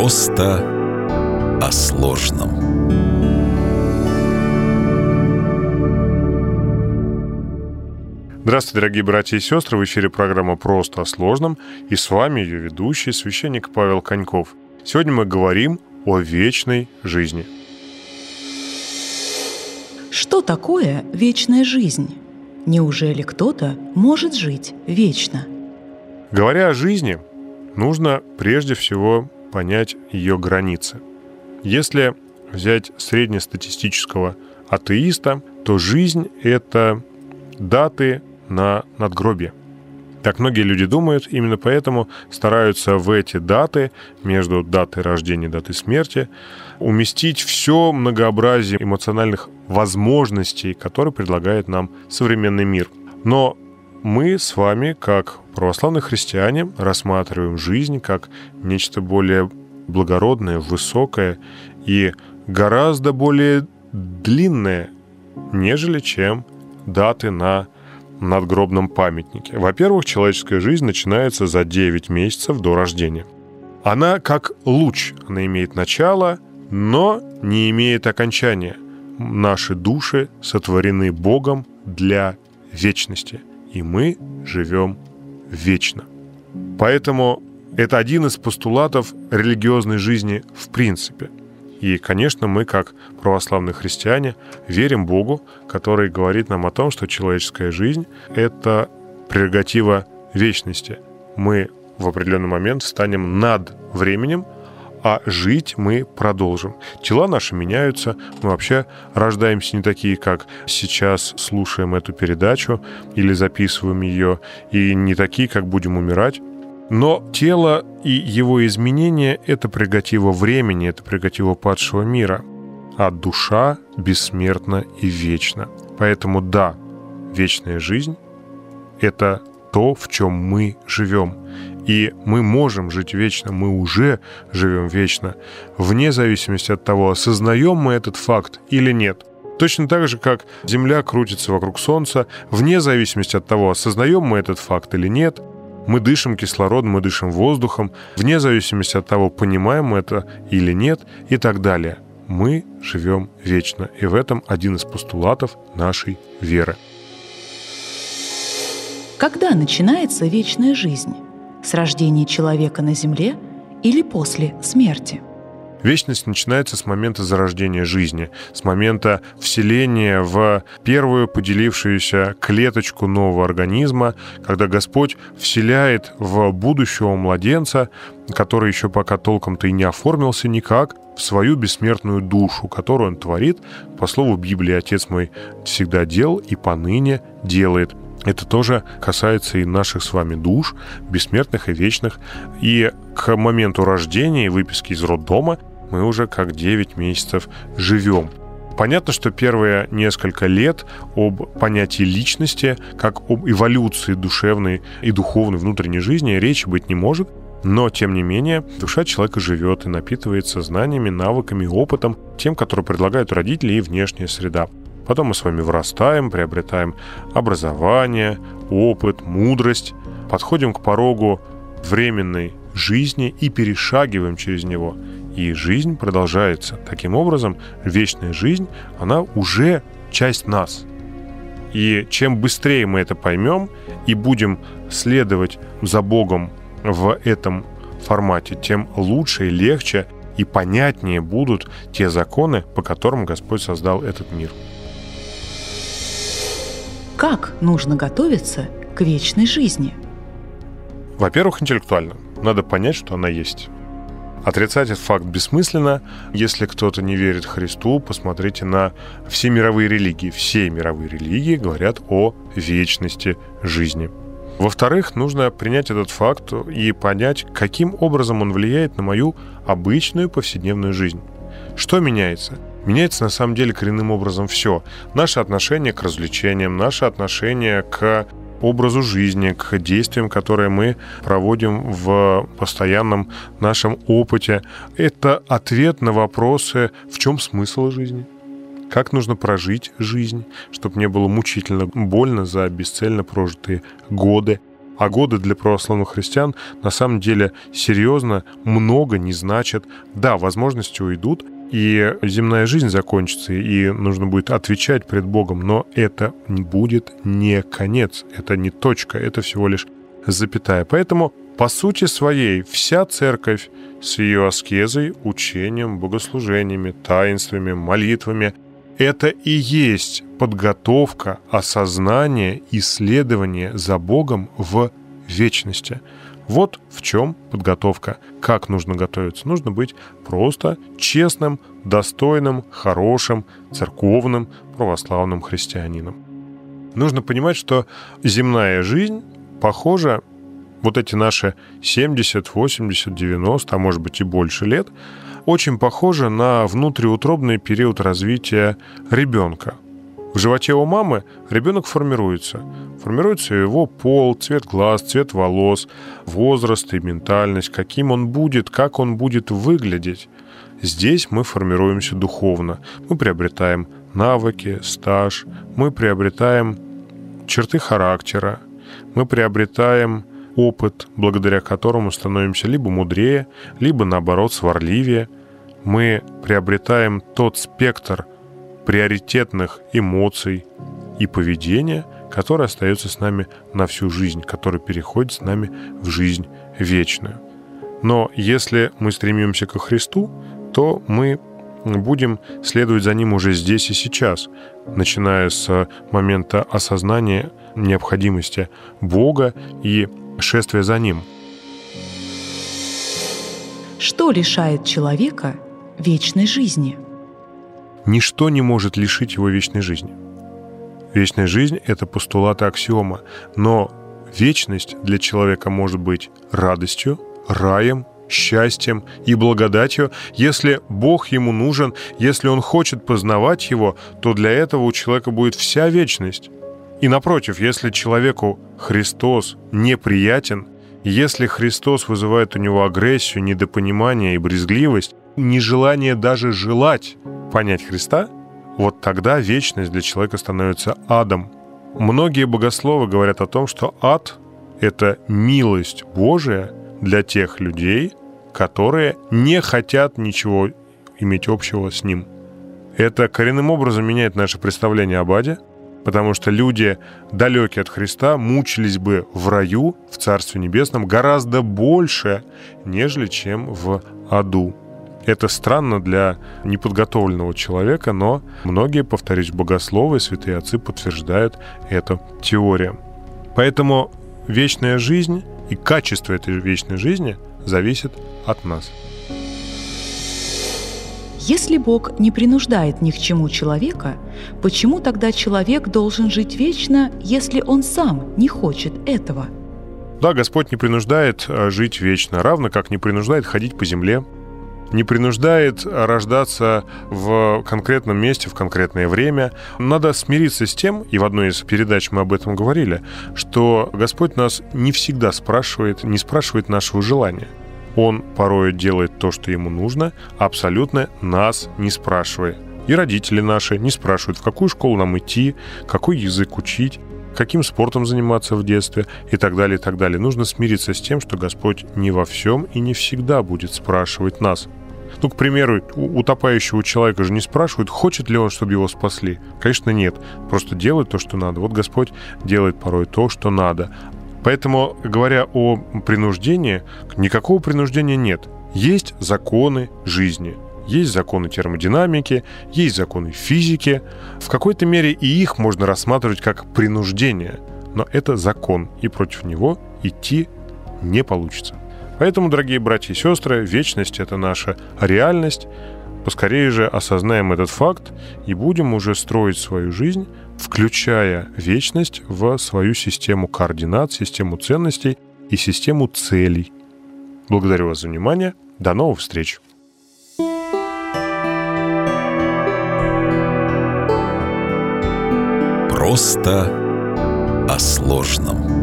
Просто о сложном. Здравствуйте, дорогие братья и сестры! В эфире программа «Просто о сложном», и с вами ее ведущий, священник Павел Коньков. Сегодня мы говорим о вечной жизни. Что такое вечная жизнь? Неужели кто-то может жить вечно? Говоря о жизни, нужно прежде всего понять ее границы. Если взять среднестатистического атеиста, то жизнь — это даты на надгробие. Так многие люди думают, именно поэтому стараются в эти даты, между датой рождения и датой смерти, уместить все многообразие эмоциональных возможностей, которые предлагает нам современный мир. Но мы с вами, как православные христиане, рассматриваем жизнь как нечто более благородное, высокое и гораздо более длинное, нежели чем даты на надгробном памятнике. Во-первых, человеческая жизнь начинается за 9 месяцев до рождения. Она как луч, она имеет начало, но не имеет окончания. Наши души сотворены Богом для вечности, и мы живем вечно. Поэтому это один из постулатов религиозной жизни в принципе. И, конечно, мы, как православные христиане, верим Богу, который говорит нам о том, что человеческая жизнь — это прерогатива вечности. Мы в определенный момент станем над временем, а жить мы продолжим. Тела наши меняются, мы вообще рождаемся не такие, как сейчас слушаем эту передачу или записываем ее, и не такие, как будем умирать. Но тело и его изменения — это прерогатива времени, это прерогатива падшего мира, а душа бессмертна и вечна. Поэтому да, вечная жизнь — это то, в чем мы живем. И мы можем жить вечно, мы уже живем вечно, вне зависимости от того, осознаем мы этот факт или нет. Точно так же, как Земля крутится вокруг Солнца, вне зависимости от того, осознаем мы этот факт или нет. Мы дышим кислородом, мы дышим воздухом, вне зависимости от того, понимаем мы это или нет, и так далее. Мы живем вечно, и в этом один из постулатов нашей веры. Когда начинается вечная жизнь? С рождения человека на земле или после смерти? Вечность начинается с момента зарождения жизни, с момента вселения в первую поделившуюся клеточку нового организма, когда Господь вселяет в будущего младенца, который еще пока толком-то и не оформился никак, в свою бессмертную душу, которую Он творит. По слову Библии, Отец мой всегда делал и поныне делает. Это тоже касается и наших с вами душ, бессмертных и вечных. И к моменту рождения и выписки из роддома мы уже как 9 месяцев живем. Понятно, что первые несколько лет об понятии личности, как об эволюции душевной и духовной внутренней жизни речи быть не может, но, тем не менее, душа человека живет и напитывается знаниями, навыками, опытом, тем, который предлагают родители и внешняя среда. Потом мы с вами вырастаем, приобретаем образование, опыт, мудрость, подходим к порогу временной жизни и перешагиваем через него. И жизнь продолжается. Таким образом, вечная жизнь, она уже часть нас. И чем быстрее мы это поймем и будем следовать за Богом в этом формате, тем лучше и легче и понятнее будут те законы, по которым Господь создал этот мир. Как нужно готовиться к вечной жизни? Во-первых, интеллектуально. Надо понять, что она есть. Отрицать этот факт бессмысленно. Если кто-то не верит Христу, посмотрите на все мировые религии. Все мировые религии говорят о вечности жизни. Во-вторых, нужно принять этот факт и понять, каким образом он влияет на мою обычную повседневную жизнь. Что меняется? Меняется на самом деле коренным образом все. Наше отношение к развлечениям, наше отношение к образу жизни, к действиям, которые мы проводим в постоянном нашем опыте. Это ответ на вопросы, в чем смысл жизни, как нужно прожить жизнь, чтобы не было мучительно больно за бесцельно прожитые годы. А годы для православных христиан на самом деле серьезно много не значат. Да, возможности уйдут, и земная жизнь закончится, и нужно будет отвечать пред Богом, но это будет не конец, это не точка, это всего лишь запятая. Поэтому, по сути своей, вся церковь с ее аскезой, учением, богослужениями, таинствами, молитвами — это и есть подготовка, осознание, исследование за Богом в вечности. Вот в чем подготовка. Как нужно готовиться? Нужно быть просто честным, достойным, хорошим, церковным, православным христианином. Нужно понимать, что земная жизнь похожа, вот эти наши 70, 80, 90, а может быть и больше лет, очень похожа на внутриутробный период развития ребенка. В животе у мамы ребенок формируется. Формируется его пол, цвет глаз, цвет волос, возраст и ментальность, каким он будет, как он будет выглядеть. Здесь мы формируемся духовно. Мы приобретаем навыки, стаж, мы приобретаем черты характера, мы приобретаем опыт, благодаря которому становимся либо мудрее, либо, наоборот, сварливее. Мы приобретаем тот спектр приоритетных эмоций и поведения, который остается с нами на всю жизнь, который переходит с нами в жизнь вечную. Но если мы стремимся ко Христу, то мы будем следовать за Ним уже здесь и сейчас, начиная с момента осознания необходимости Бога и шествия за Ним. Что лишает человека вечной жизни? Ничто не может лишить его вечной жизни. Вечная жизнь — это постулат и аксиома, но вечность для человека может быть радостью, раем, счастьем и благодатью. Если Бог ему нужен, если он хочет познавать его, то для этого у человека будет вся вечность. И напротив, если человеку Христос неприятен, если Христос вызывает у него агрессию, недопонимание и брезгливость, нежелание даже желать понять Христа, вот тогда вечность для человека становится адом. Многие богословы говорят о том, что ад — это милость Божия для тех людей, которые не хотят ничего иметь общего с Ним. Это коренным образом меняет наше представление об аде, потому что люди, далекие от Христа, мучились бы в раю, в Царстве Небесном, гораздо больше, нежели чем в аду. Это странно для неподготовленного человека, но многие, повторюсь, богословы и святые отцы подтверждают эту теорию. Поэтому вечная жизнь и качество этой вечной жизни зависит от нас. Если Бог не принуждает ни к чему человека, почему тогда человек должен жить вечно, если он сам не хочет этого? Да, Господь не принуждает жить вечно, равно как не принуждает ходить по земле, не принуждает рождаться в конкретном месте, в конкретное время. Надо смириться с тем, и в одной из передач мы об этом говорили, что Господь нас не всегда не спрашивает нашего желания. Он порой делает то, что ему нужно, абсолютно нас не спрашивая. И родители наши не спрашивают, в какую школу нам идти, какой язык учить, каким спортом заниматься в детстве и так далее, и так далее. Нужно смириться с тем, что Господь не во всем и не всегда будет спрашивать нас. Ну, к примеру, утопающего человека же не спрашивают, хочет ли он, чтобы его спасли. Конечно, нет. Просто делает то, что надо. Вот Господь делает порой то, что надо. Поэтому, говоря о принуждении, никакого принуждения нет. Есть законы жизни. Есть законы термодинамики, есть законы физики. В какой-то мере и их можно рассматривать как принуждение. Но это закон, и против него идти не получится. Поэтому, дорогие братья и сестры, вечность — это наша реальность. Поскорее же осознаем этот факт и будем уже строить свою жизнь, включая вечность в свою систему координат, систему ценностей и систему целей. Благодарю вас за внимание. До новых встреч! Просто о сложном.